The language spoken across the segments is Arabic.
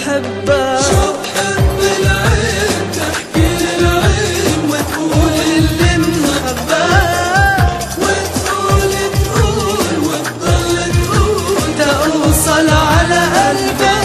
بحبه. شوف حب العين تحكي للعين وتقول اللي مخباه، وتقول وتضل تقول توصل على قلبه.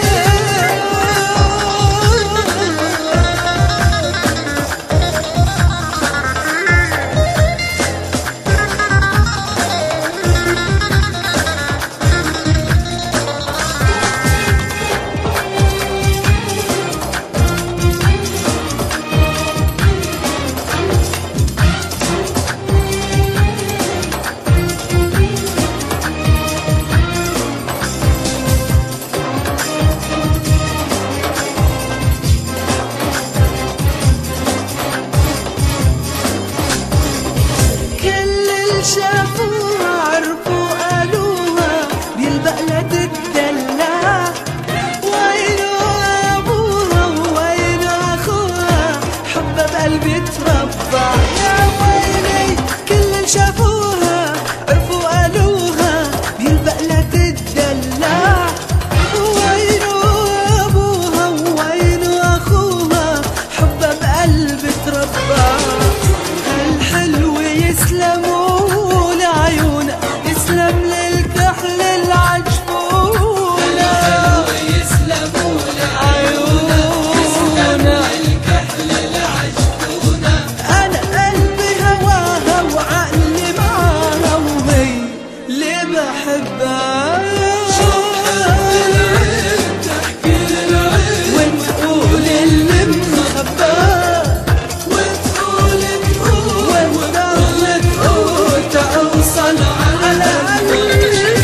شافوها عرفوا قالوها بالبقلة تدلع. وينو أبوها وينو أخوها حبة بقلبي تربع. يا ويلي كل شافوها عرفوا قالوها بالبقلة تدلع. وينو أبوها وينو أخوها حبة بقلبي تربع. الحلو يسلموا لعيونا، يسلم للكحل العجفونة. يسلموا لعيونا، يسلم للكحل العجفونة. أنا قلبي هواها وعقلي معاها وهي اللي بحبها. شوف حب العين تحكي للعين وتقول اللي مخباه، وتقول وتضل تقول توصل على قلبها.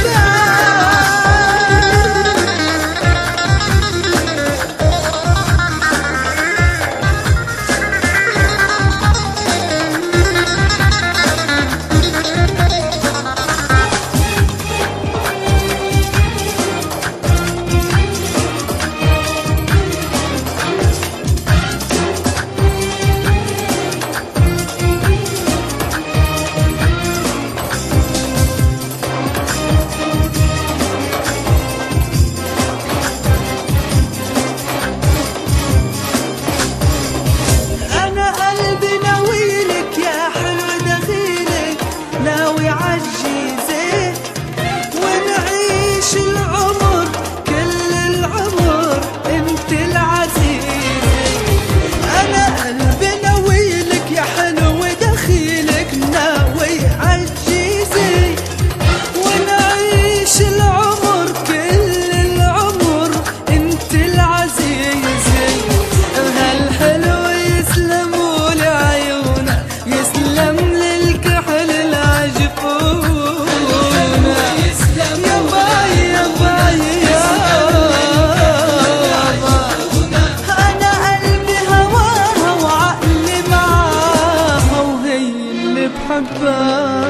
ناوي عالجيزة ونعيش العمر كل العمر انت العزيزة. انا قلبي ناويلك يا حلو دخيلك، ناوي عالجيزة ونعيش العمر كل العمر انت العزيزة. هالحلو يسلموا لعيونا، يسلم للكحل العجفونة. يسلم يا باي يا باي يابا، أنا قلبي هواها وعقلي معاها وهي اللي بحبها.